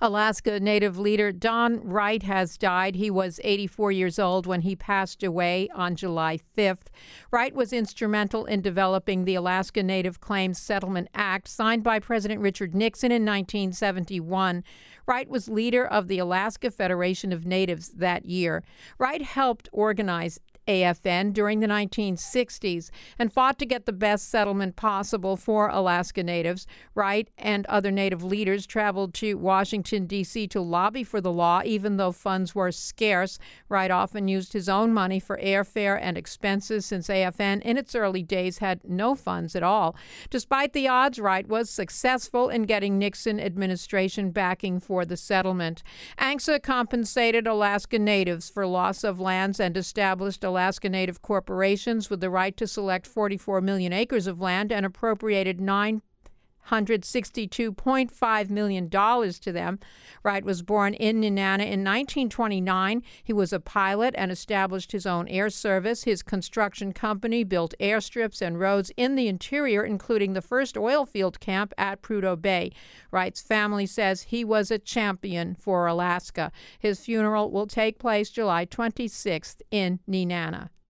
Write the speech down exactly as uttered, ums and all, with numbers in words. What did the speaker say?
Alaska Native leader Don Wright has died. He was eighty-four years old when he passed away on July fifth. Wright was instrumental in developing the Alaska Native Claims Settlement Act, signed by President Richard Nixon in nineteen seventy-one. Wright was leader of the Alaska Federation of Natives that year. Wright helped organize A F N during the nineteen sixties and fought to get the best settlement possible for Alaska Natives. Wright and other Native leaders traveled to Washington, D C to lobby for the law, even though funds were scarce. Wright often used his own money for airfare and expenses, since A F N in its early days had no funds at all. Despite the odds, Wright was successful in getting Nixon administration backing for the settlement. A N C S A compensated Alaska Natives for loss of lands and established Alaska Native corporations with the right to select forty-four million acres of land and appropriated nine hundred sixty-two point five million dollars to them. Wright was born in Nenana in nineteen twenty-nine. He was a pilot and established his own air service. His construction company built airstrips and roads in the interior, including the first oil field camp at Prudhoe Bay. Wright's family says he was a champion for Alaska. His funeral will take place July twenty-sixth in Nenana.